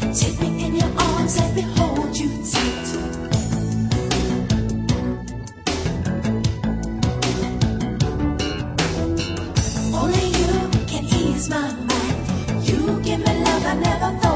Take me in your arms, let me hold you tight. Only you can ease my mind. You give me love I never felt.